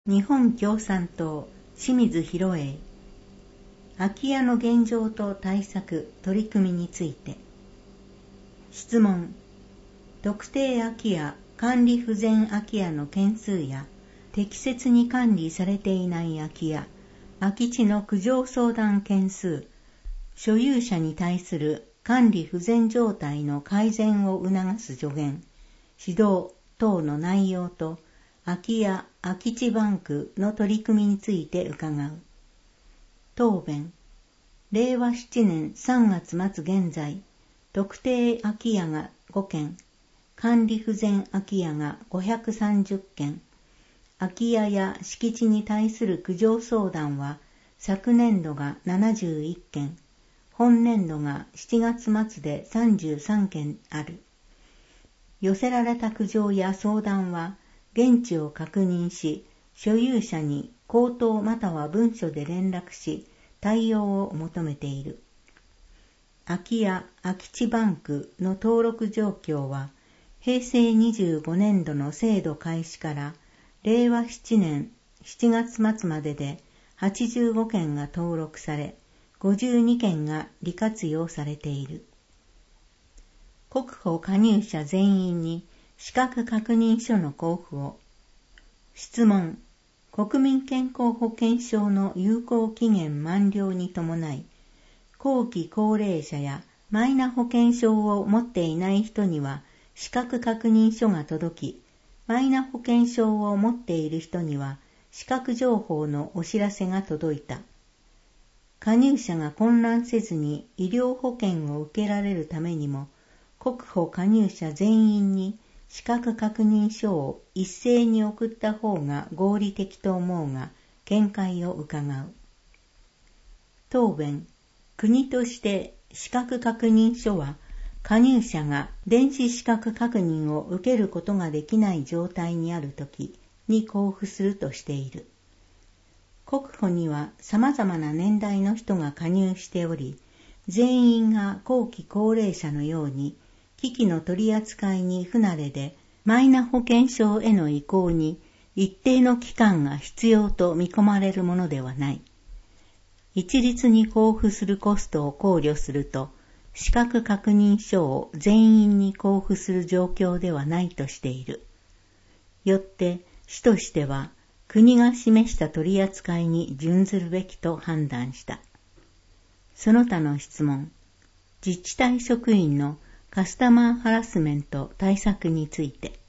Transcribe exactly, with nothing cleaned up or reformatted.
日本共産党清水博栄空き家の現状と対策取り組みについて。質問。特定空き家管理不全空き家の件数や適切に管理されていない空き家空き地の苦情相談件数、所有者に対する管理不全状態の改善を促す助言、指導等の内容と空き家空き地バンクの取り組みについて伺う。答弁。れいわなねんさんがつ末現在、特定空き家がごけん、管理不全空き家がごひゃくさんじゅっけん、空き家や敷地に対する苦情相談は昨年度がななじゅういっけん、本年度がしちがつ末でさんじゅうさんけんある。寄せられた苦情や相談は現地を確認し、所有者に口頭または文書で連絡し、対応を求めている。空き家空き地バンクの登録状況は、へいせいにじゅうごねんどの制度開始かられいわななねんしちがつ末までではちじゅうごけんが登録され、ごじゅうにけんが利活用されている。国保加入者全員に資格確認書の交付を。質問。国民健康保険証の有効期限満了に伴い、後期高齢者やマイナ保険証を持っていない人には資格確認書が届き、マイナ保険証を持っている人には資格情報のお知らせが届いた。加入者が混乱せずに医療保険を受けられるためにも、国保加入者全員に資格確認書を一斉に送った方が合理的と思うが、見解を伺う。答弁。国として資格確認書は、加入者が電子資格確認を受けることができない状態にあるときに交付するとしている。国保には様々な年代の人が加入しており、全員が後期高齢者のように、機器の取り扱いに不慣れで、マイナ保険証への移行に一定の期間が必要と見込まれるものではない。一律に交付するコストを考慮すると、資格確認書を全員に交付する状況ではないとしている。よって、市としては、国が示した取り扱いに準ずるべきと判断した。その他の質問。自治体職員のカスタマーハラスメント対策について。